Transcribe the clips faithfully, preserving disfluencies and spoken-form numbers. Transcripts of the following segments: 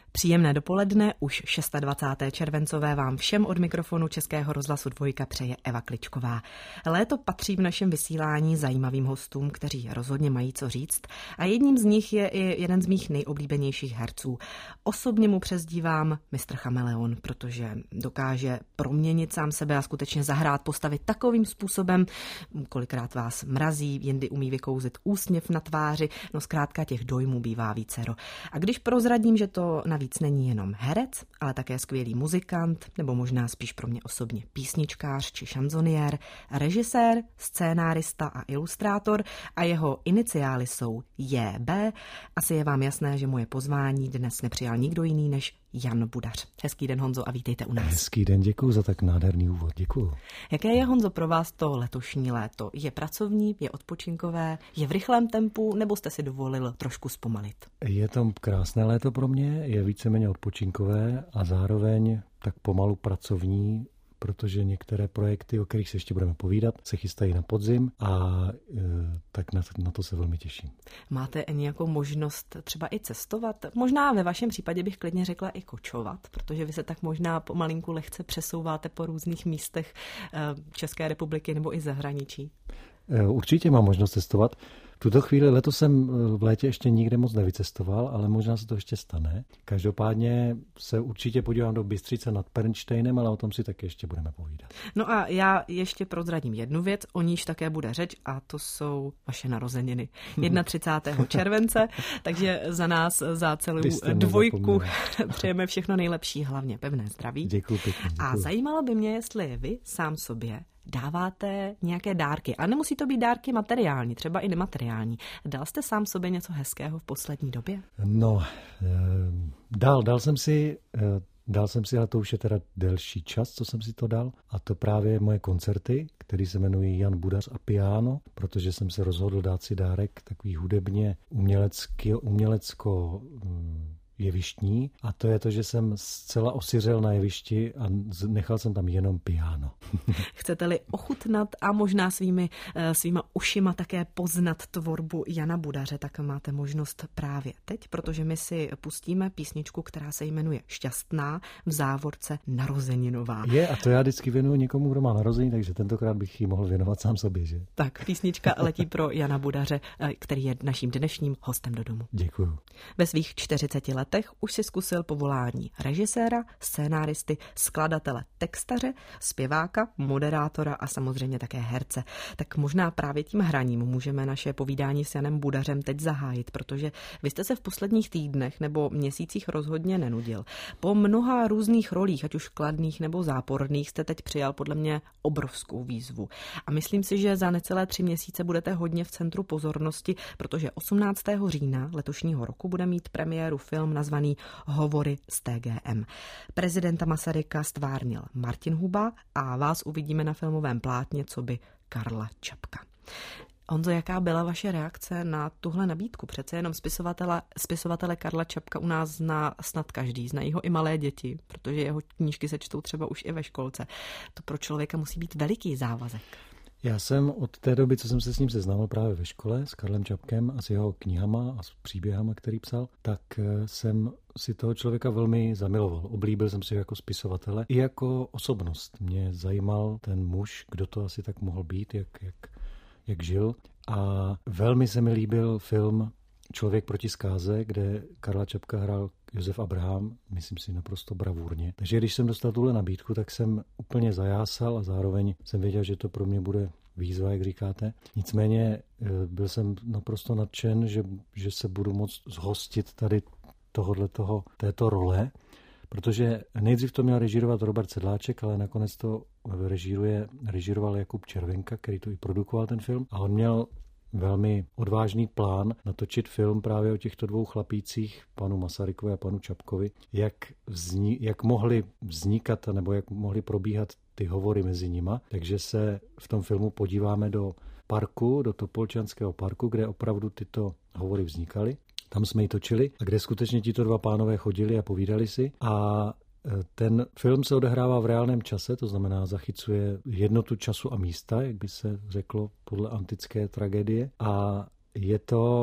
Příjemné dopoledne, už dvacátého šestého červencové vám všem od mikrofonu Českého rozhlasu Dvojka přeje Eva Kličková. Léto patří v našem vysílání zajímavým hostům, kteří rozhodně mají co říct, a jedním z nich je i jeden z mých nejoblíbenějších herců. Osobně mu přezdívám mistr Chameleon, protože dokáže proměnit sám sebe a skutečně zahrát postavy takovým způsobem, kolikrát vás mrazí, jindy umí vykouzit úsměv na tváři, no zkrátka těch dojmů bývá vícero. A když prozradím, že to navíc není jenom herec, ale také skvělý muzikant, nebo možná spíš pro mě osobně písničkář či šanzoniér, režisér, scénárista a ilustrátor a jeho iniciály jsou J B, asi je vám jasné, že moje pozvání dnes nepřijal nikdo jiný než Jan Budař. Hezký den, Honzo, a vítejte u nás. Hezký den, děkuji za tak nádherný úvod, děkuji. Jaké je, Honzo, pro vás to letošní léto? Je pracovní, je odpočinkové, je v rychlém tempu, nebo jste si dovolil trošku zpomalit? Je to krásné léto pro mě, je víceméně odpočinkové a zároveň tak pomalu pracovní, protože některé projekty, o kterých se ještě budeme povídat, se chystají na podzim a e, tak na, na to se velmi těším. Máte nějakou možnost třeba i cestovat? Možná ve vašem případě bych klidně řekla i kočovat, protože vy se tak možná pomalinku lehce přesouváte po různých místech e, České republiky nebo i zahraničí. E, určitě mám možnost cestovat. V tuto chvíli letos jsem v létě ještě nikde moc nevycestoval, ale možná se to ještě stane. Každopádně se určitě podívám do Bystřice nad Pernštejnem, ale o tom si taky ještě budeme povídat. No a já ještě prozradím jednu věc, o níž také bude řeč, a to jsou vaše narozeniny. třicátého prvního července, takže za nás, za celou Dvojku přejeme všechno nejlepší, hlavně pevné zdraví. Děkuji pěkně. Děkuji. A zajímalo by mě, jestli vy sám sobě dáváte nějaké dárky. A nemusí to být dárky materiální, třeba i nemateriální. Dal jste sám sobě něco hezkého v poslední době? No, dal, dal jsem si, dal jsem si, ale to už je teda delší čas, co jsem si to dal. A to právě moje koncerty, které se jmenují Jan Budař a piano, protože jsem se rozhodl dát si dárek takový hudebně umělecký, umělecko jevištní, a to je to, že jsem zcela osiřel na jevišti a nechal jsem tam jenom piano. Chcete-li ochutnat a možná svými, svýma ušima také poznat tvorbu Jana Budaře, tak máte možnost právě teď, protože my si pustíme písničku, která se jmenuje Šťastná, v závorce narozeninová. Je, a to já vždycky věnuju někomu, kdo má narození, takže tentokrát bych ji mohl věnovat sám sobě, že? Tak, písnička letí pro Jana Budaře, který je naším dnešním hostem do domu. Děkuju. Ve svých čtyřiceti letech už si zkusil povolání režiséra, scénáristy, skladatele, textaře, zpěváka, moderátora a samozřejmě také herce. Tak možná právě tím hraním můžeme naše povídání s Janem Budařem teď zahájit, protože vy jste se v posledních týdnech nebo měsících rozhodně nenudil. Po mnoha různých rolích, ať už kladných nebo záporných, jste teď přijal podle mě obrovskou výzvu. A myslím si, že za necelé tři měsíce budete hodně v centru pozornosti, protože osmnáctého října letošního roku bude mít premiéru film nazvaný Hovory z T G M. Prezidenta Masaryka stvárnil Martin Huba a vás uvidíme na filmovém plátně coby Karla Čapka. Honzo, jaká byla vaše reakce na tuhle nabídku? Přece jenom spisovatele, spisovatele Karla Čapka u nás zná snad každý, znají ho i malé děti, protože jeho knížky se čtou třeba už i ve školce. To pro člověka musí být veliký závazek. Já jsem od té doby, co jsem se s ním seznámil právě ve škole, s Karlem Čapkem a s jeho knihama a s příběhama, který psal, tak jsem si toho člověka velmi zamiloval. Oblíbil jsem si ho jako spisovatele i jako osobnost. Mě zajímal ten muž, kdo to asi tak mohl být, jak, jak, jak žil. A velmi se mi líbil film Člověk proti zkáze, kde Karla Čapka hrál Josef Abraham, myslím si naprosto bravurně. Takže když jsem dostal tuhle nabídku, tak jsem úplně zajásal a zároveň jsem věděl, že to pro mě bude výzva, jak říkáte. Nicméně byl jsem naprosto nadšen, že, že se budu moct zhostit tady tohodletoho, této role, protože nejdřív to měl režírovat Robert Sedláček, ale nakonec to režíruje, režíroval Jakub Červenka, který to i produkoval ten film, a on měl velmi odvážný plán natočit film právě o těchto dvou chlapících, panu Masarykovi a panu Čapkovi, jak, vzni, jak mohly vznikat nebo jak mohly probíhat ty hovory mezi nima. Takže se v tom filmu podíváme do parku, do Topolčanského parku, kde opravdu tyto hovory vznikaly. Tam jsme ji točili a kde skutečně tito dva pánové chodili a povídali si. A ten film se odehrává v reálném čase, to znamená zachycuje jednotu času a místa, jak by se řeklo podle antické tragédie. A je to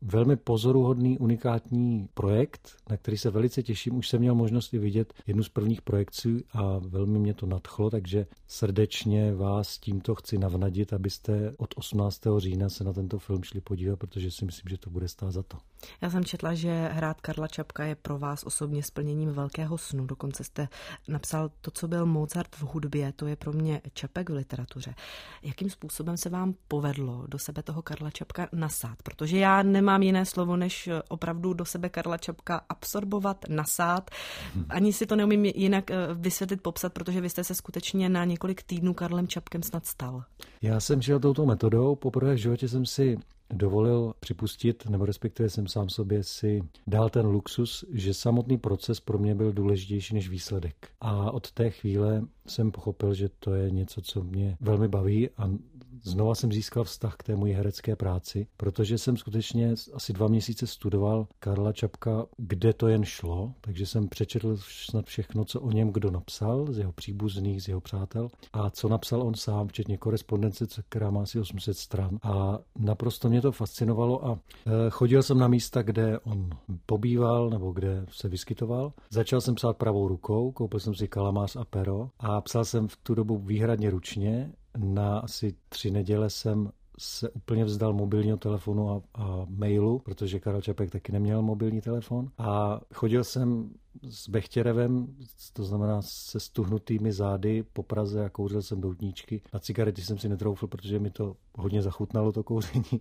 velmi pozoruhodný, unikátní projekt, na který se velice těším. Už jsem měl možnost i vidět jednu z prvních projekcí a velmi mě to nadchlo, takže srdečně vás tímto chci navnadit, abyste od osmnáctého října se na tento film šli podívat, protože si myslím, že to bude stát za to. Já jsem četla, že hrát Karla Čapka je pro vás osobně splněním velkého snu. Dokonce jste napsal to, co byl Mozart v hudbě, to je pro mě Čapek v literatuře. Jakým způsobem se vám povedlo do sebe toho Karla Čapka nasát? Protože já nemám jiné slovo, než opravdu do sebe Karla Čapka absorbovat, nasát. Ani si to neumím jinak vysvětlit, popsat, protože vy jste se skutečně na několik týdnů Karlem Čapkem snad stal. Já jsem šel touto metodou. Poprvé v životě jsem si dovolil připustit, nebo respektive jsem sám sobě si dal ten luxus, že samotný proces pro mě byl důležitější než výsledek. A od té chvíle jsem pochopil, že to je něco, co mě velmi baví a znova jsem získal vztah k té mojí herecké práci, protože jsem skutečně asi dva měsíce studoval Karla Čapka, kde to jen šlo, takže jsem přečetl snad všechno, co o něm kdo napsal, z jeho příbuzných, z jeho přátel a co napsal on sám, včetně korespondence, která má asi osm set stran. A naprosto mě to fascinovalo a chodil jsem na místa, kde on pobýval nebo kde se vyskytoval. Začal jsem psát pravou rukou, koupil jsem si kalamář a pero a psal jsem v tu dobu výhradně ručně. Na asi tři neděle jsem se úplně vzdal mobilního telefonu a, a mailu, protože Karel Čapek taky neměl mobilní telefon. A chodil jsem s Bechtěrevem, to znamená se stuhnutými zády po Praze a kouřil jsem doutníčky. Na cigarety jsem si netroufl, protože mi to hodně zachutnalo, to kouření.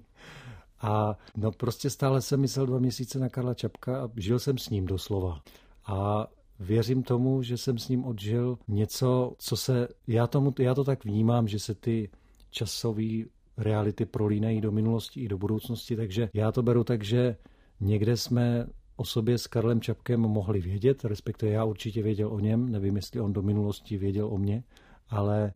A no prostě stále jsem myslel dva měsíce na Karla Čapka a žil jsem s ním doslova. A věřím tomu, že jsem s ním odžil něco, co se, já, tomu, já to tak vnímám, že se ty časové reality prolínají do minulosti i do budoucnosti, takže já to beru tak, že někde jsme o sobě s Karlem Čapkem mohli vědět, respektive já určitě věděl o něm, nevím, jestli on do minulosti věděl o mně, ale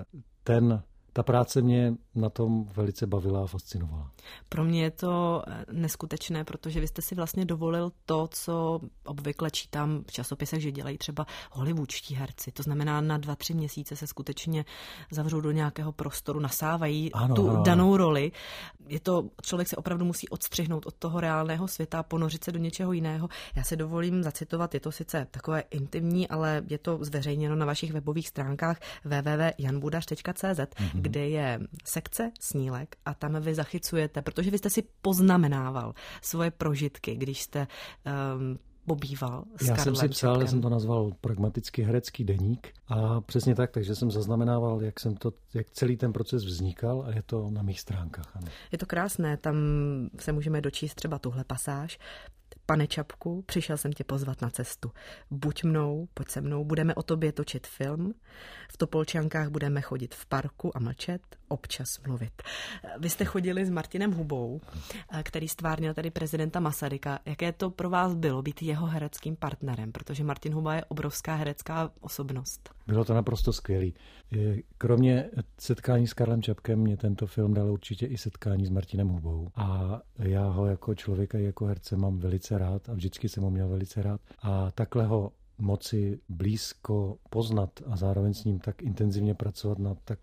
ten Ta práce mě na tom velice bavila a fascinovala. Pro mě je to neskutečné, protože vy jste si vlastně dovolil to, co obvykle čítám v časopisech, že dělají třeba hollywoodští herci. To znamená, na dva, tři měsíce se skutečně zavřou do nějakého prostoru, nasávají ano, tu ano, danou roli. Je to, člověk se opravdu musí odstřihnout od toho reálného světa a ponořit se do něčeho jiného. Já si dovolím zacitovat, je to sice takové intimní, ale je to zveřejněno na vašich webových stránkách w w w tečka jan budař tečka c z, mm-hmm. kde je sekce snílek a tam vy zachycujete, protože vy jste si poznamenával svoje prožitky, když jste um, pobýval s Já Karlem jsem si psal, Čapkem. jsem to nazval pragmatický herecký deník a přesně tak, takže jsem zaznamenával, jak, jsem to, jak celý ten proces vznikal a je to na mých stránkách. Ano. Je to krásné, tam se můžeme dočíst třeba tuhle pasáž. Pane Čapku, přišel jsem tě pozvat na cestu. Buď mnou, pojď se mnou, budeme o tobě točit film. V Topolčankách budeme chodit v parku a mlčet, občas mluvit. Vy jste chodili s Martinem Hubou, který stvárnil tady prezidenta Masaryka. Jaké to pro vás bylo být jeho hereckým partnerem? Protože Martin Huba je obrovská herecká osobnost. Bylo to naprosto skvělý. Kromě setkání s Karlem Čapkem mě tento film dal určitě i setkání s Martinem Hubou. A já ho jako člověka i jako herce mám velice rád a vždycky jsem ho měl velice rád. A takhle ho moci blízko poznat a zároveň s ním tak intenzivně pracovat na tak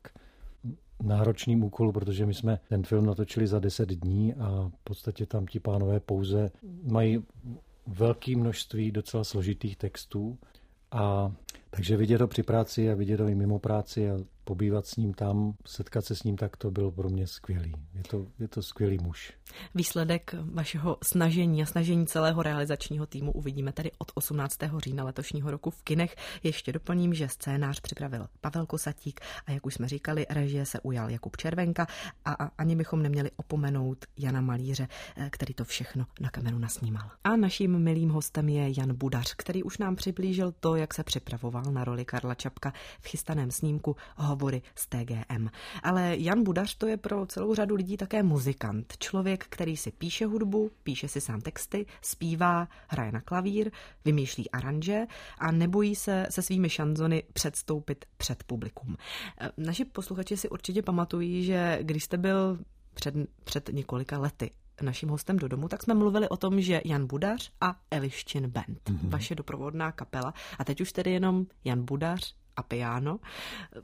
náročným úkolu, protože my jsme ten film natočili za deset dní a v podstatě tam ti pánové pouze mají velké množství docela složitých textů. A takže vidět to při práci a vidět to i mimo práci a pobývat s ním tam, setkat se s ním, tak to bylo pro mě skvělý. Je to, je to skvělý muž. Výsledek vašeho snažení a snažení celého realizačního týmu uvidíme tady od osmnáctého října letošního roku v kinech. Ještě doplním, že scénář připravil Pavel Kosatík a jak už jsme říkali, režie se ujal Jakub Červenka a, a ani bychom neměli opomenout Jana Malíře, který to všechno na kameru nasnímal. A naším milým hostem je Jan Budař, který už nám přiblížil to, jak se připravoval na roli Karla Čapka v chystaném snímku Hovory z T G M. Ale Jan Budař to je pro celou řadu lidí také muzikant. Člověk, který si píše hudbu, píše si sám texty, zpívá, hraje na klavír, vymýšlí aranže a nebojí se se svými šanzony předstoupit před publikum. Naši posluchači si určitě pamatují, že když jste byl před, před několika lety naším hostem do domu, tak jsme mluvili o tom, že Jan Budař a Eliščin Band, mm-hmm. vaše doprovodná kapela, a teď už tedy jenom Jan Budař a piano.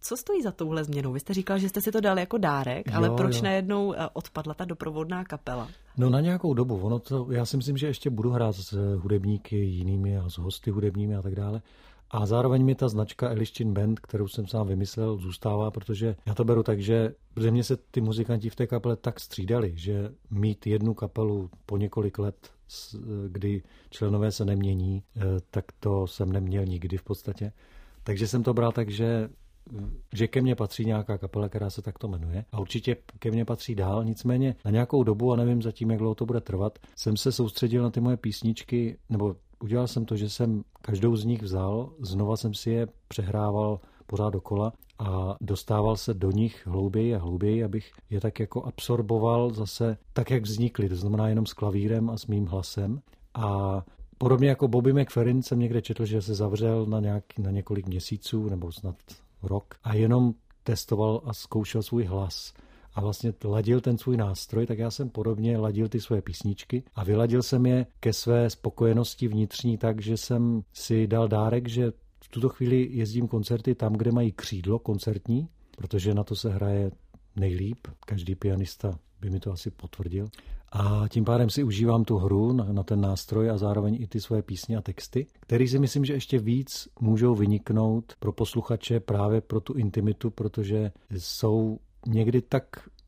Co stojí za touhle změnou? Vy jste říkal, že jste si to dal jako dárek, jo, ale proč jo. najednou odpadla ta doprovodná kapela? No na nějakou dobu. Ono to, já si myslím, že ještě budu hrát s hudebníky jinými a s hosty hudebními a tak dále. A zároveň mi ta značka Eliščin Band, kterou jsem sám vymyslel, zůstává, protože já to beru tak, že protože mě se ty muzikanti v té kapele tak střídali, že mít jednu kapelu po několik let, kdy členové se nemění, tak to jsem neměl nikdy v podstatě. Takže jsem to bral tak, že že ke mně patří nějaká kapela, která se takto jmenuje a určitě ke mně patří dál, nicméně na nějakou dobu, a nevím zatím, jak dlouho to bude trvat, jsem se soustředil na ty moje písničky, nebo udělal jsem to, že jsem každou z nich vzal, znova jsem si je přehrával pořád dokola a dostával se do nich hlouběji a hlouběji, abych je tak jako absorboval zase tak, jak vznikly, to znamená jenom s klavírem a s mým hlasem. A podobně jako Bobby McFerrin jsem někde četl, že se zavřel na, nějak, na několik měsíců nebo snad rok a jenom testoval a zkoušel svůj hlas a vlastně ladil ten svůj nástroj, tak já jsem podobně ladil ty svoje písničky a vyladil jsem je ke své spokojenosti vnitřní tak, že jsem si dal dárek, že v tuto chvíli jezdím koncerty tam, kde mají křídlo koncertní, protože na to se hraje nejlíp, každý pianista by mi to asi potvrdil. A tím pádem si užívám tu hru na, na ten nástroj a zároveň i ty svoje písně a texty, které si myslím, že ještě víc můžou vyniknout pro posluchače právě pro tu intimitu, protože jsou někdy tak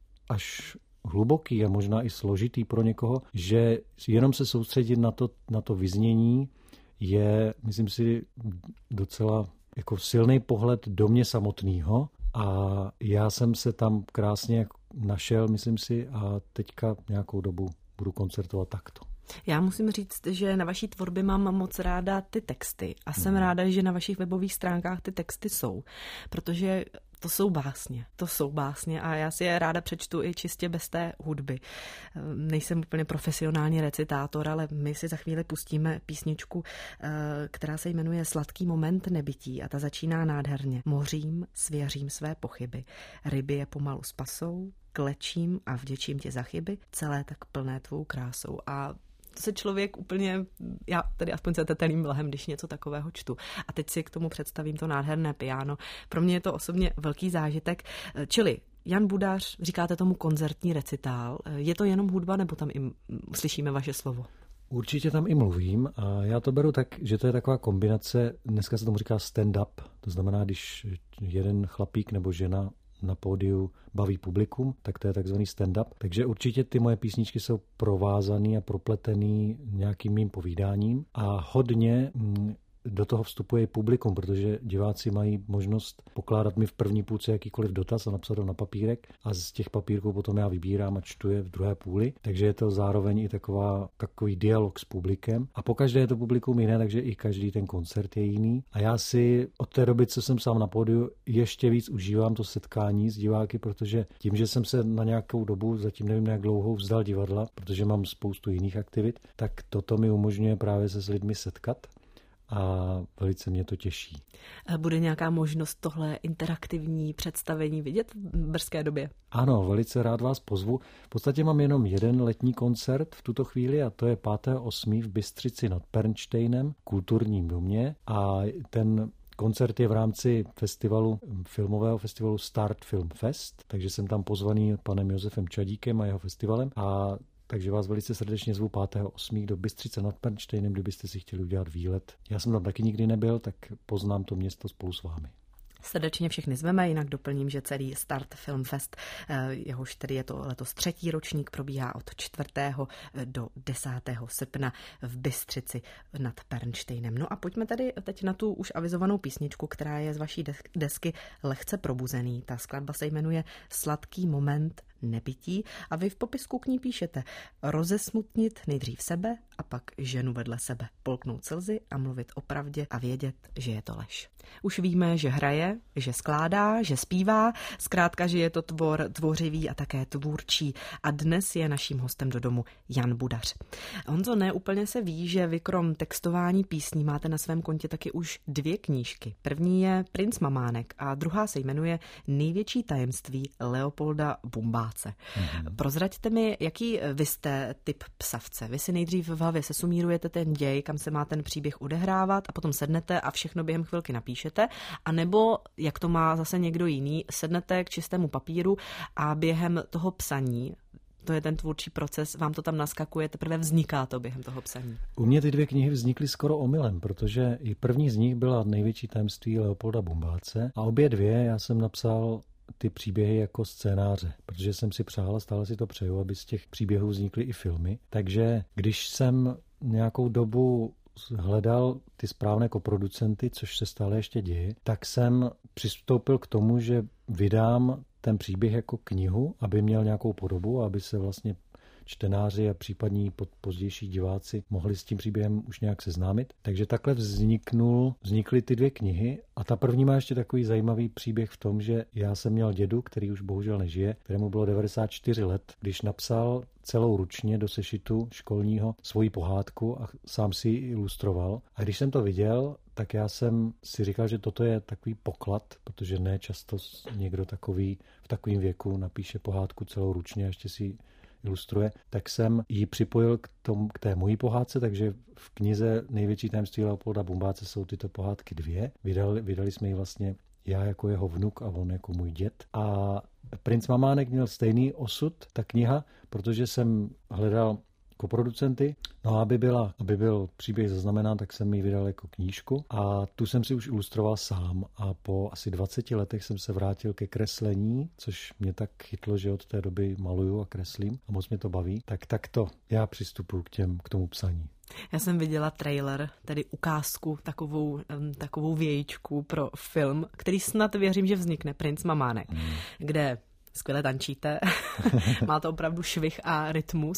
až hluboký a možná i složitý pro někoho, že jenom se soustředit na to, na to vyznění je, myslím si, docela jako silný pohled do mě samotného. A já jsem se tam krásně našel, myslím si, a teďka nějakou dobu budu koncertovat takto. Já musím říct, že na vaší tvorbě mám moc ráda ty texty a jsem hmm. ráda, že na vašich webových stránkách ty texty jsou, protože to jsou básně, to jsou básně a já si je ráda přečtu i čistě bez té hudby. Nejsem úplně profesionální recitátor, ale my si za chvíli pustíme písničku, která se jmenuje Sladký moment nebytí a ta začíná nádherně. Mořím, svěřím své pochyby, ryby je pomalu spasou, klečím a vděčím ti za chyby, celé tak plné tvou krásou. A to se člověk úplně, já tady aspoň se tetelím lehem, když něco takového čtu. A teď si k tomu představím to nádherné piano. Pro mě je to osobně velký zážitek. Čili Jan Budař, říkáte tomu koncertní recitál. Je to jenom hudba, nebo tam i slyšíme vaše slovo? Určitě tam i mluvím a já to beru tak, že to je taková kombinace, dneska se tomu říká stand-up, to znamená, když jeden chlapík nebo žena na pódiu baví publikum, tak to je takzvaný stand-up. Takže určitě ty moje písničky jsou provázaný a propletený nějakým mým povídáním a hodně do toho vstupuje i publikum, protože diváci mají možnost pokládat mi v první půlce jakýkoliv dotaz a napsat ho na papírek a z těch papírků potom já vybírám a čtu je v druhé půli. Takže je to zároveň i taková, takový dialog s publikem. A pokaždé je to publikum jiné, takže i každý ten koncert je jiný. A já si od té doby, co jsem sám na pódiu, ještě víc užívám to setkání s diváky, protože tím, že jsem se na nějakou dobu, zatím nevím jak dlouho, vzdal divadla, protože mám spoustu jiných aktivit, tak toto mi umožňuje právě se s lidmi setkat. A velice mě to těší. Bude nějaká možnost tohle interaktivní představení vidět v brzké době? Ano, velice rád vás pozvu. V podstatě mám jenom jeden letní koncert v tuto chvíli a to je pátého osmého v Bystřici nad Pernštejnem, kulturním domě a ten koncert je v rámci festivalu, filmového festivalu Start Film Fest, takže jsem tam pozvaný panem Josefem Čadíkem a jeho festivalem a takže vás velice srdečně zvu pátého osmého do Bystřice nad Pernštejnem, kdybyste si chtěli udělat výlet. Já jsem tam taky nikdy nebyl, tak poznám to město spolu s vámi. Srdečně všechny zveme, jinak doplním, že celý Start Film Fest, jehož tedy je to letos třetí ročník, probíhá od čtvrtého do desátého srpna v Bystřici nad Pernštejnem. No a pojďme tady teď na tu už avizovanou písničku, která je z vaší desky Lehce probuzený. Ta skladba se jmenuje Sladký moment nebytí a vy v popisku k ní píšete rozesmutnit nejdřív sebe a pak ženu vedle sebe, polknout slzy a mluvit o pravdě a vědět, že je to lež. Už víme, že hraje, že skládá, že zpívá, zkrátka, že je to tvor tvořivý a také tvůrčí a dnes je naším hostem do domu Jan Budař. Honzo, ne úplně se ví, že vy krom textování písní máte na svém kontě taky už dvě knížky. První je Princ Mamánek a druhá se jmenuje Největší tajemství Leopolda Bumbála. bombáce. Mm-hmm. Prozraďte mi, jaký vy jste typ psavce. Vy si nejdřív v hlavě sesumírujete ten děj, kam se má ten příběh odehrávat a potom sednete a všechno během chvilky napíšete, anebo, jak to má zase někdo jiný, sednete k čistému papíru a během toho psaní, to je ten tvůrčí proces, vám to tam naskakuje, teprve vzniká to během toho psaní. U mě ty dvě knihy vznikly skoro omylem, protože i první z nich byla Největší tajemství Leopolda Bombáce a obě dvě já jsem napsal ty příběhy jako scénáře, protože jsem si přál a stále si to přeju, aby z těch příběhů vznikly i filmy. Takže když jsem nějakou dobu hledal ty správné koproducenty, což se stále ještě děje, tak jsem přistoupil k tomu, že vydám ten příběh jako knihu, aby měl nějakou podobu, aby se vlastně čtenáři a případní pozdější diváci mohli s tím příběhem už nějak seznámit. Takže takhle vzniknul, vznikly ty dvě knihy a ta první má ještě takový zajímavý příběh v tom, že já jsem měl dědu, který už bohužel nežije, kterému bylo devadesát čtyři let, když napsal celou ručně do sešitu školního svoji pohádku a sám si ji ilustroval. A když jsem to viděl, tak já jsem si říkal, že toto je takový poklad, protože ne často někdo takový v takovém věku napíše pohádku celou ručně a ještě si ilustruje, tak jsem ji připojil k, tom, k té mojí pohádce, takže v knize Největší tajemství Leopolda Bombáce jsou tyto pohádky dvě. Vydali, vydali jsme ji vlastně já jako jeho vnuk a on jako můj děd. A Princ Mamánek měl stejný osud, ta kniha, protože jsem hledal koproducenty. No a aby, byla, aby byl příběh zaznamenán, tak jsem ji vydal jako knížku a tu jsem si už ilustroval sám a po asi dvaceti letech jsem se vrátil ke kreslení, což mě tak chytlo, že od té doby maluju a kreslím a moc mě to baví. Tak takto já přistupuji k, těm, k tomu psaní. Já jsem viděla trailer, tedy ukázku, takovou, takovou vějičku pro film, který snad věřím, že vznikne, Princ Mamánek, mm. kde skvěle tančíte, má to opravdu švih a rytmus.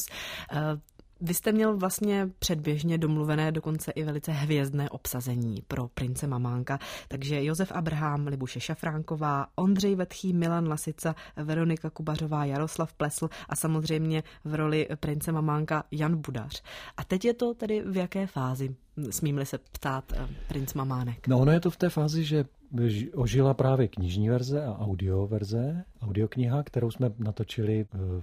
Vy jste měl vlastně předběžně domluvené dokonce i velice hvězdné obsazení pro Prince Mamánka, takže Josef Abrham, Libuše Šafránková, Ondřej Vetchý, Milan Lasica, Veronika Kubařová, Jaroslav Plesl a samozřejmě v roli Prince Mamánka Jan Budař. A teď je to tedy v jaké fázi? Smím-li se ptát Princ Mamánek? No ono je to v té fázi, že ožila právě knižní verze a audio verze, audiokniha, kterou jsme natočili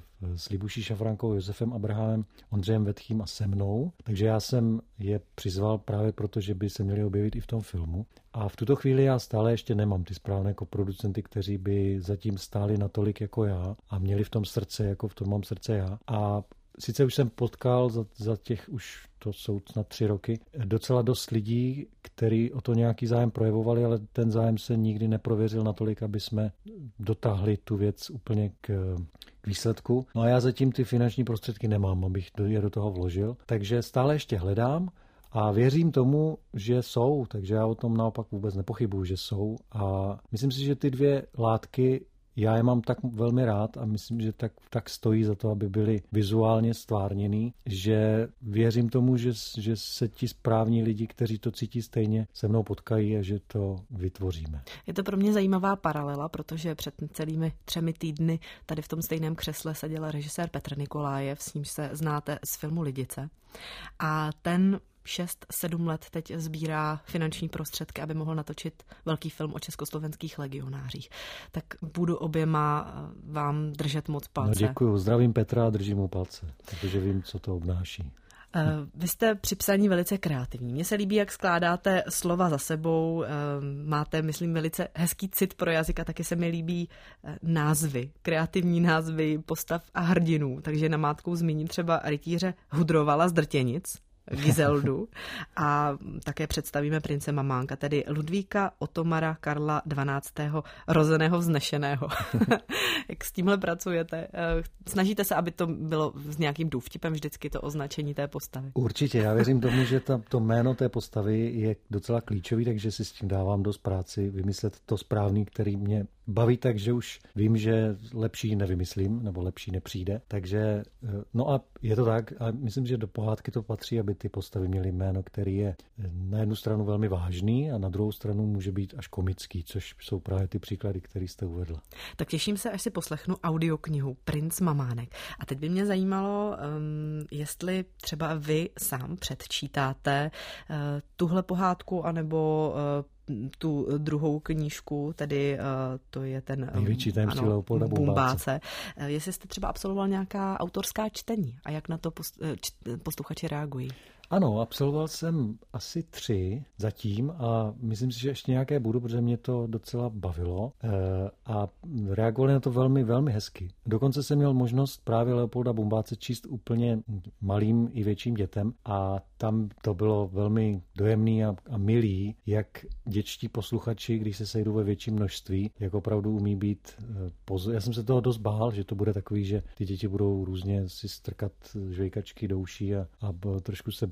s Libuší Šafránkovou, Josefem Abrahamem, Ondřejem Vetchým a se mnou. Takže já jsem je přizval právě proto, že by se měli objevit i v tom filmu. A v tuto chvíli já stále ještě nemám ty správné koproducenty, kteří by zatím stáli natolik jako já a měli v tom srdce, jako v tom mám srdce já. A sice už jsem potkal za, za těch už, to jsou snad tři roky, docela dost lidí, kteří o to nějaký zájem projevovali, ale ten zájem se nikdy neprověřil natolik, aby jsme dotáhli tu věc úplně k, k výsledku. No a já zatím ty finanční prostředky nemám, abych je do toho vložil, takže stále ještě hledám a věřím tomu, že jsou, takže já o tom naopak vůbec nepochybuju, že jsou a myslím si, že ty dvě látky já je mám tak velmi rád a myslím, že tak, tak stojí za to, aby byly vizuálně stvárněný, že věřím tomu, že, že se ti správní lidi, kteří to cítí stejně, se mnou potkají a že to vytvoříme. Je to pro mě zajímavá paralela, protože před celými třemi týdny tady v tom stejném křesle seděl režisér Petr Nikolájev, s nímž se znáte z filmu Lidice. A ten šest sedm let teď sbírá finanční prostředky, aby mohl natočit velký film o československých legionářích. Tak budu oběma vám držet moc palce. No děkuju, zdravím Petra a držím mu palce, protože vím, co to obnáší. Vy jste při psaní velice kreativní. Mně se líbí, jak skládáte slova za sebou. Máte, myslím, velice hezký cit pro jazyk a taky se mi líbí názvy, kreativní názvy postav a hrdinů. Takže namátkou zmíním třeba rytíře Hudrovala z Drtěnic, Gizeldu, a také představíme Prince Mamánka, tedy Ludvíka Otomara Karla dvanáctého rozeného vznešeného. Jak s tímhle pracujete? Snažíte se, aby to bylo s nějakým důvtipem vždycky to označení té postavy? Určitě, já věřím tomu, že ta, to jméno té postavy je docela klíčový, takže si s tím dávám dost práci, vymyslet to správný, který mě baví, takže už vím, že lepší nevymyslím, nebo lepší nepřijde. Takže, no a je to tak, a myslím, že do pohádky to patří, aby ty postavy měly jméno, který je na jednu stranu velmi vážný a na druhou stranu může být až komický, což jsou právě ty příklady, které jste uvedla. Tak těším se, až si poslechnu audioknihu Princ Mamánek. A teď by mě zajímalo, um, jestli třeba vy sám předčítáte uh, tuhle pohádku, anebo uh, tu druhou knížku, tedy to je ten Největší tajemství Leopolda Bumbáce. Jestli jste třeba absolvoval nějaká autorská čtení a jak na to posluchači reagují? Ano, absolvoval jsem asi tři zatím a myslím si, že ještě nějaké budu, protože mě to docela bavilo a reagovali na to velmi, velmi hezky. Dokonce jsem měl možnost právě Leopolda Bumbáce číst úplně malým i větším dětem a tam to bylo velmi dojemný a, a milý, jak dětští posluchači, když se sejdou ve větším množství, jak opravdu umí být pozor. Já jsem se toho dost bál, že to bude takový, že ty děti budou různě si strkat žvejkačky do uší a, a trošku se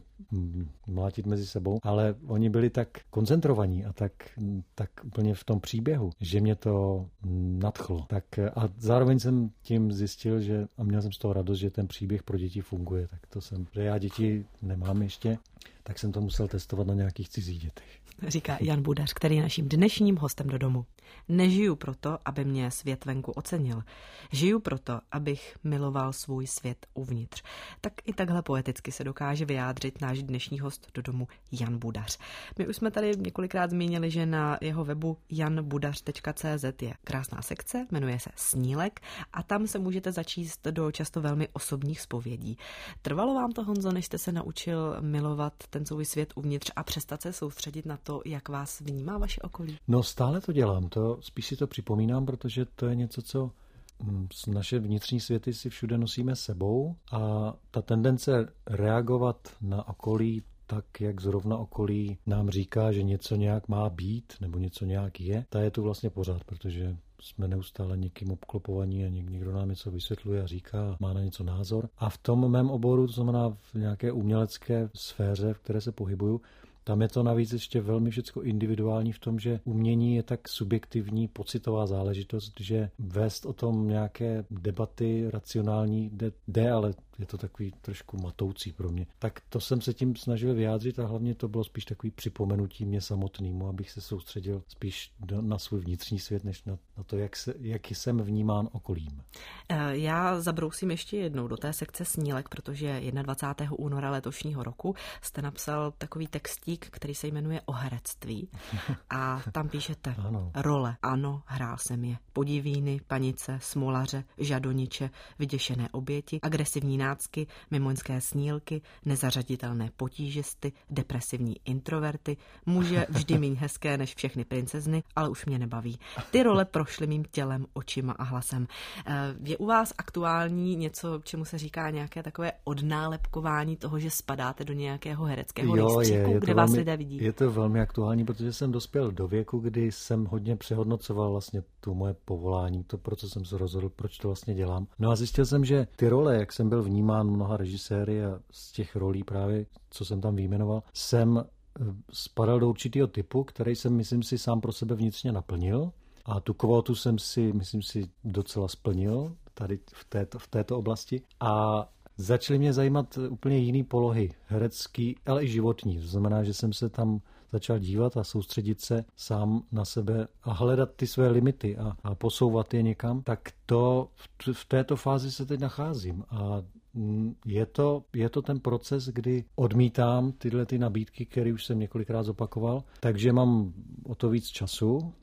mlátit mezi sebou, ale oni byli tak koncentrovaní a tak, tak úplně v tom příběhu, že mě to nadchlo. Tak a zároveň jsem tím zjistil, že a měl jsem z toho radost, že ten příběh pro děti funguje. Tak to jsem, že já děti nemám ještě, tak jsem to musel testovat na nějakých cizích dětech. Říká Jan Budař, který je naším dnešním hostem do domu. Nežiju proto, aby mě svět venku ocenil. Žiju proto, abych miloval svůj svět uvnitř. Tak i takhle poeticky se dokáže vyjádřit náš dnešní host do domu Jan Budař. My už jsme tady několikrát zmínili, že na jeho webu jan budař tečka cé zet je krásná sekce, jmenuje se Snílek a tam se můžete začíst do často velmi osobních zpovědí. Trvalo vám to, Honzo, než jste se naučil milovat ten svůj svět uvnitř a přestat se soustředit na to, jak vás vnímá vaše okolí? No stále to dělám, to spíš si to připomínám, protože to je něco, co naše vnitřní světy si všude nosíme sebou a ta tendence reagovat na okolí tak, jak zrovna okolí nám říká, že něco nějak má být nebo něco nějak je, ta je tu vlastně pořád, protože jsme neustále někým obklopovaní a někdo nám něco vysvětluje a říká, má na něco názor. A v tom mém oboru, to znamená v nějaké umělecké sféře, v které se pohybuju, tam je to navíc ještě velmi všecko individuální v tom, že umění je tak subjektivní, pocitová záležitost, že vést o tom nějaké debaty racionální jde, jde, ale je to takový trošku matoucí pro mě. Tak to jsem se tím snažil vyjádřit a hlavně to bylo spíš takový připomenutí mě samotnému, abych se soustředil spíš do, na svůj vnitřní svět, než na, na to, jak, se, jak jsem vnímán okolím. Já zabrousím ještě jednou do té sekce Snílek, protože dvacátého prvního února letošního roku jste napsal takový textík, který se jmenuje O herectví a tam píšete ano. Role, ano, hrál jsem je. Podivíny, panice, smolaře, žadoniče, vyděšené oběti, agresivní nácky, mimoňské snílky, nezařaditelné potížisty, depresivní introverty, muže vždy méně hezké než všechny princezny, ale už mě nebaví. Ty role prošly mým tělem, očima a hlasem. Je u vás aktuální něco, čemu se říká nějaké takové odnálepkování toho, že spadáte do nějakého hereckého jo, rejstříku, je, je kde velmi, vás lidé vidí? Je to velmi aktuální, protože jsem dospěl do věku, kdy jsem hodně přehodnocoval vlastně tu moje povolání, to, pro co jsem se rozhodl, proč to vlastně dělám. No a zjistil jsem, že ty role, jak jsem byl vnímán mnoha režiséry a z těch rolí právě, co jsem tam vyjmenoval, jsem spadal do určitého typu, který jsem, myslím si, sám pro sebe vnitřně naplnil. A tu kvótu jsem si, myslím si, docela splnil tady v této, v této oblasti. A začaly mě zajímat úplně jiný polohy, herecký, ale i životní. To znamená, že jsem se tam začal dívat a soustředit se sám na sebe a hledat ty své limity a, a posouvat je někam. Tak to v, v této fázi se teď nacházím. A je to, je to ten proces, kdy odmítám tyhle ty nabídky, které už jsem několikrát zopakoval, takže mám o to víc času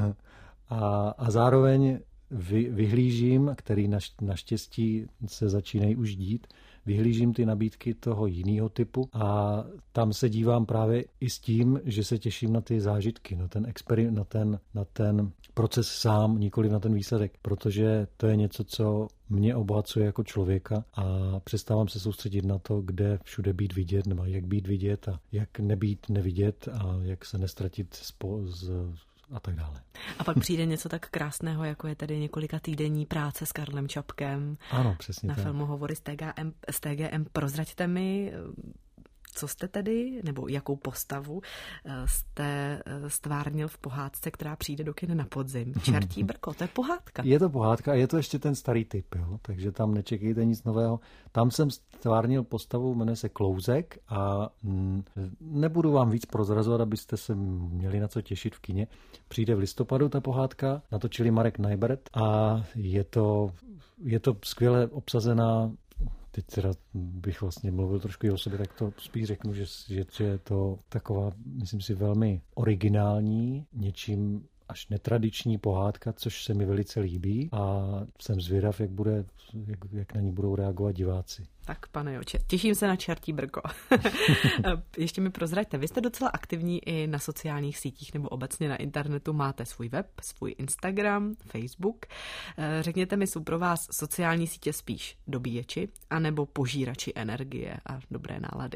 a, a zároveň vy, vyhlížím, který naš, naštěstí se začínají už dít, vyhlížím ty nabídky toho jiného typu a tam se dívám právě i s tím, že se těším na ty zážitky, na ten experiment, na ten, na ten proces sám, nikoli na ten výsledek, protože to je něco, co mě obohacuje jako člověka a přestávám se soustředit na to, kde všude být vidět, nebo jak být vidět a jak nebýt nevidět a jak se nestratit spo, z a tak dále. A pak přijde něco tak krásného, jako je tedy několika týdenní práce s Karlem Čapkem. Ano, přesně na tak. filmu Hovory z T G M, z T G M. Prozraďte mi, co jste tedy, nebo jakou postavu jste stvárnil v pohádce, která přijde do kin na podzim. Čertí brko, to je pohádka. Je to pohádka a je to ještě ten starý typ, jo? Takže tam nečekejte nic nového. Tam jsem stvárnil postavu, jmenuje se Klouzek a mm, nebudu vám víc prozrazovat, abyste se měli na co těšit v kině. Přijde v listopadu ta pohádka, natočili Marek Najbert a je to, je to skvěle obsazená teď teda bych vlastně mluvil trošku i o sobě, tak to spíš řeknu, že, že, že je to taková, myslím si, velmi originální, něčím až netradiční pohádka, což se mi velice líbí a jsem zvědav, jak, bude, jak, jak na ní budou reagovat diváci. Tak, pane Joče, těším se na čertí brko. Ještě mi prozraďte, vy jste docela aktivní i na sociálních sítích nebo obecně na internetu. Máte svůj web, svůj Instagram, Facebook. Řekněte mi, jsou pro vás sociální sítě spíš dobíječi anebo požírači energie a dobré nálady?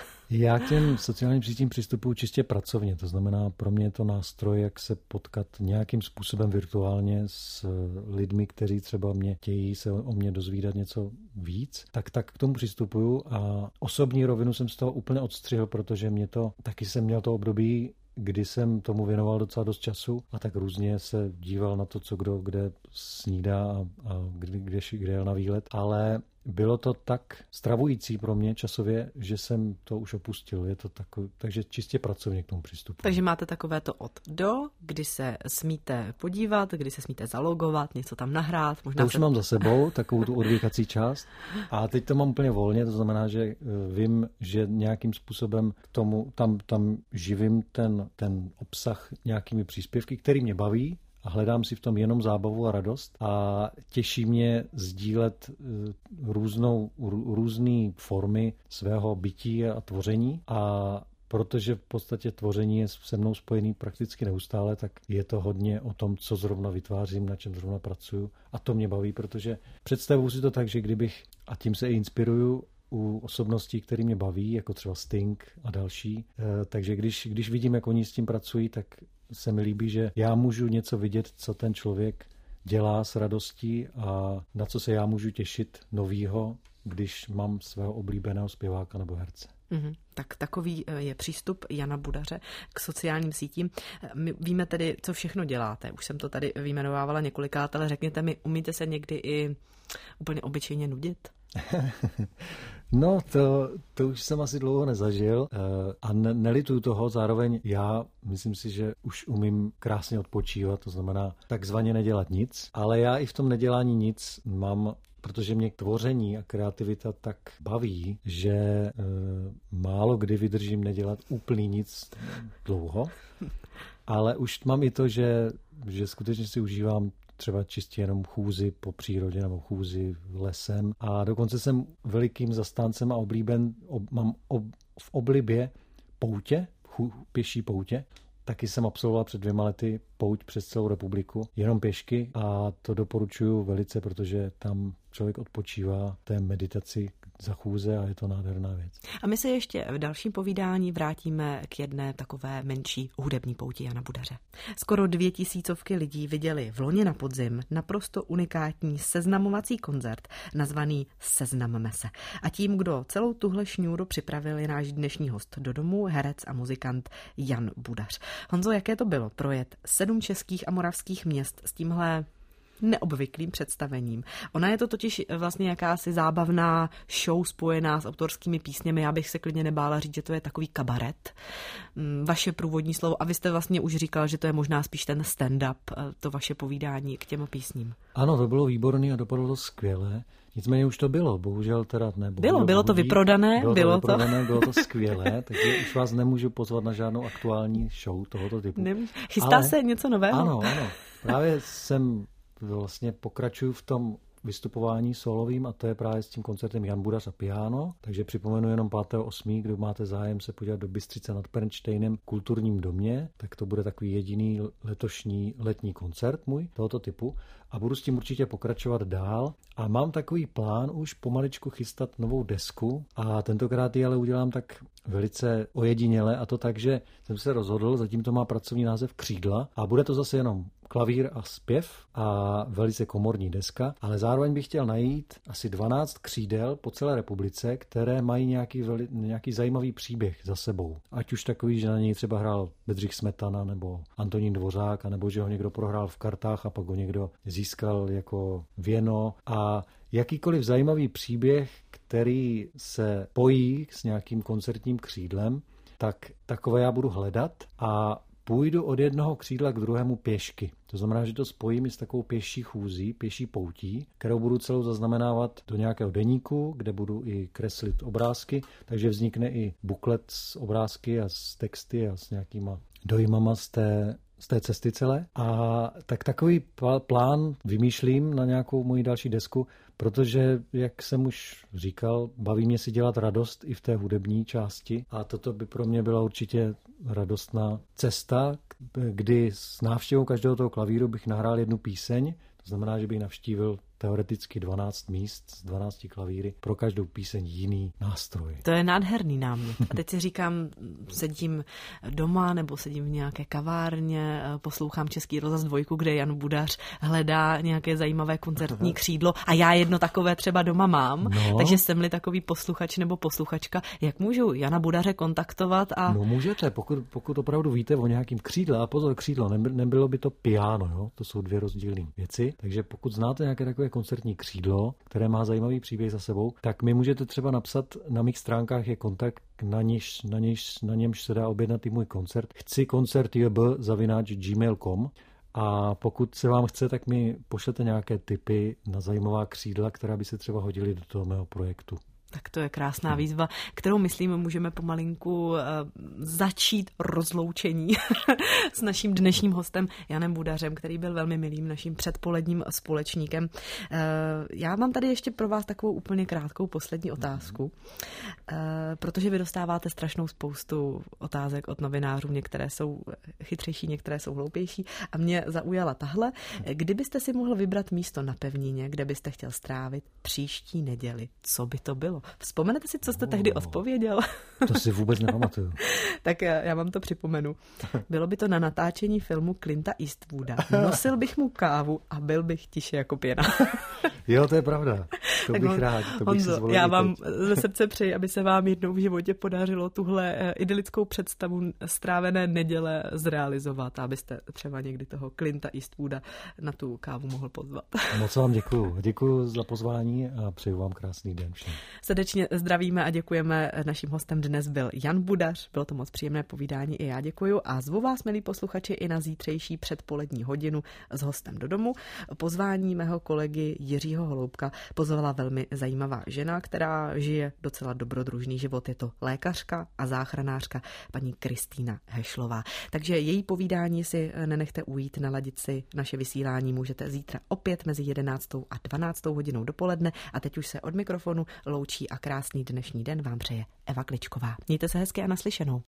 Já k těm sociálním sítím přistupuji čistě pracovně, to znamená, pro mě je to nástroj, jak se potkat nějakým způsobem virtuálně s lidmi, kteří třeba mě chtějí se o mě dozvídat něco víc, tak tak k tomu přistupuju a osobní rovinu jsem z toho úplně odstřihl, protože mě to, taky jsem měl to období, kdy jsem tomu věnoval docela dost času a tak různě se díval na to, co kdo kde snídá a, a kde, kde, kde jel na výlet, ale bylo to tak stravující pro mě časově, že jsem to už opustil. Je to takový, takže čistě pracovně k tomu přistupuji. Takže máte takové to od do, kdy se smíte podívat, kdy se smíte zalogovat, něco tam nahrát. Možná to už se... mám za sebou, takovou tu odvykací část. A teď to mám úplně volně, to znamená, že vím, že nějakým způsobem k tomu tam, tam živím ten, ten obsah nějakými příspěvky, který mě baví, a hledám si v tom jenom zábavu a radost a těší mě sdílet různou, různé formy svého bytí a tvoření a protože v podstatě tvoření je se mnou spojený prakticky neustále, tak je to hodně o tom, co zrovna vytvářím, na čem zrovna pracuju a to mě baví, protože představuji si to tak, že kdybych, a tím se i inspiruju, u osobností, které mě baví, jako třeba Sting a další, takže když, když vidím, jak oni s tím pracují, tak se mi líbí, že já můžu něco vidět, co ten člověk dělá s radostí a na co se já můžu těšit novýho, když mám svého oblíbeného zpěváka nebo herce. Mm-hmm. Tak takový je přístup Jana Budaře k sociálním sítím. My víme tedy, co všechno děláte. Už jsem to tady vyjmenovávala několikrát, ale řekněte mi, umíte se někdy i úplně obyčejně nudit? No, to, to už jsem asi dlouho nezažil a ne, nelituju toho, zároveň já myslím si, že už umím krásně odpočívat, to znamená takzvaně nedělat nic, ale já i v tom nedělání nic mám, protože mě tvoření a kreativita tak baví, že e, málo kdy vydržím nedělat úplný nic dlouho, ale už mám i to, že, že skutečně si užívám třeba čistě jenom chůzi po přírodě nebo chůzi lesem. A dokonce jsem velikým zastáncem a oblíben, ob, mám ob, v oblibě poutě, chů, pěší poutě. Taky jsem absolvoval před dvěma lety pouť přes celou republiku, jenom pěšky a to doporučuju velice, protože tam člověk odpočívá té meditaci za chůze a je to nádherná věc. A my se ještě v dalším povídání vrátíme k jedné takové menší hudební pouti Jana Budaře. Skoro dvě tisícovky lidí viděli v loni na podzim naprosto unikátní seznamovací koncert nazvaný Seznamme se. A tím, kdo celou tuhle šňůru připravil, je náš dnešní host do domu, herec a muzikant Jan Budař. Honzo, jaké to bylo projet sedm českých a moravských měst s tímhle neobvyklým představením? Ona je to totiž vlastně jakási zábavná show spojená s autorskými písněmi. Já bych se klidně nebála říct, že to je takový kabaret. Vaše průvodní slovo. A vy jste vlastně už říkal, že to je možná spíš ten stand-up, to vaše povídání k těm písním. Ano, to bylo výborné a dopadlo to skvěle. Nicméně už to bylo, bohužel teda ne. Bohužel, bylo, bylo to bohudí, vyprodané. Bylo, bylo to vyprodané, bylo to skvělé, takže už vás nemůžu pozvat na žádnou aktuální show tohoto typu. Nemůžu. Chystá Ale, se něco nového? Ano, ano. Právě jsem vlastně pokračuju v tom vystupování solovým a to je právě s tím koncertem Jan Budař a piano, takže připomenu jenom pátého osmého kdo máte zájem se podívat do Bystřice nad Pernštejnem kulturním domě, tak to bude takový jediný letošní letní koncert můj tohoto typu a budu s tím určitě pokračovat dál a mám takový plán už pomaličku chystat novou desku a tentokrát ji ale udělám tak velice ojediněle a to tak, že jsem se rozhodl, zatím to má pracovní název Křídla a bude to zase jenom klavír a zpěv a velice komorní deska, ale zároveň bych chtěl najít asi dvanáct křídel po celé republice, které mají nějaký, veli, nějaký zajímavý příběh za sebou. Ať už takový, že na něj třeba hrál Bedřich Smetana nebo Antonín Dvořák, nebo že ho někdo prohrál v kartách a pak ho někdo získal jako věno a jakýkoliv zajímavý příběh, který se pojí s nějakým koncertním křídlem, tak takové já budu hledat a půjdu od jednoho křídla k druhému pěšky. To znamená, že to spojím i s takovou pěší chůzí, pěší poutí, kterou budu celou zaznamenávat do nějakého deníku, kde budu i kreslit obrázky, takže vznikne i buklet s obrázky a s texty a s nějakýma dojmama z té z té cesty celé. A tak takový plán vymýšlím na nějakou moji další desku, protože, jak jsem už říkal, baví mě si dělat radost i v té hudební části a toto by pro mě byla určitě radostná cesta, kdy s návštěvou každého toho klavíru bych nahrál jednu píseň, to znamená, že bych navštívil teoreticky dvanáct míst z dvanácti klavíry, pro každou píseň jiný nástroj. To je nádherný námět. A teď si říkám, sedím doma nebo sedím v nějaké kavárně, poslouchám Český rozhlas dvojku, kde Jan Budař hledá nějaké zajímavé koncertní křídlo a já jedno takové třeba doma mám, no. Takže jsem-li takový posluchač nebo posluchačka, jak můžu Jana Budaře kontaktovat? A... No můžete, pokud, pokud opravdu víte o nějakým křídle, a pozor, křídlo, nebylo by to piano, jo? To jsou dvě rozdílné věci, takže pokud znáte nějaké takové koncertní křídlo, které má zajímavý příběh za sebou, tak mi můžete třeba napsat, na mých stránkách je kontakt, na, něž, na, něž, na němž se dá objednat i můj koncert. Chci koncert jb zavináč gmail tečka com a pokud se vám chce, tak mi pošlete nějaké tipy na zajímavá křídla, která by se třeba hodily do toho mého projektu. Tak to je krásná výzva, kterou, myslím, můžeme pomalinku uh, začít rozloučení s naším dnešním hostem Janem Budařem, který byl velmi milým naším předpoledním společníkem. Uh, já mám tady ještě pro vás takovou úplně krátkou poslední otázku, uh, protože vy dostáváte strašnou spoustu otázek od novinářů, některé jsou chytřejší, některé jsou hloupější a mě zaujala tahle. Kdybyste si mohl vybrat místo na pevnině, kde byste chtěl strávit příští neděli, co by to bylo? Vzpomenete si, co jste oh, tehdy odpověděl? To si vůbec nepamatuju. Tak já, já vám to připomenu. Bylo by to na natáčení filmu Clinta Eastwooda. Nosil bych mu kávu a byl bych tiše jako pěna. Jo, to je pravda. To tak bych on, rád. To bych Honzo, já vám ze srdce přeji, aby se vám jednou v životě podařilo tuhle idylickou představu strávené neděle zrealizovat, abyste třeba někdy toho Clinta Eastwooda na tu kávu mohl pozvat. Moc vám děkuju. Děkuju za pozvání a přeju vám krásný den všem. Srdečně zdravíme a děkujeme. Naším hostem dnes byl Jan Budař. Bylo to moc příjemné povídání, i já děkuju a zvu vás, milí posluchači, i na zítřejší předpolední hodinu s hostem do domu. Pozvání mého kolegy Jiřího Holoubka pozvala velmi zajímavá žena, která žije docela dobrodružný život. Je to lékařka a záchranářka paní Kristýna Hešlová. Takže její povídání si nenechte ujít, naladit si naše vysílání můžete zítra opět mezi jedenáctou a dvanáctou hodinou dopoledne a teď už se od mikrofonu loučí a krásný dnešní den vám přeje Eva Kličková. Mějte se hezky a naslyšenou.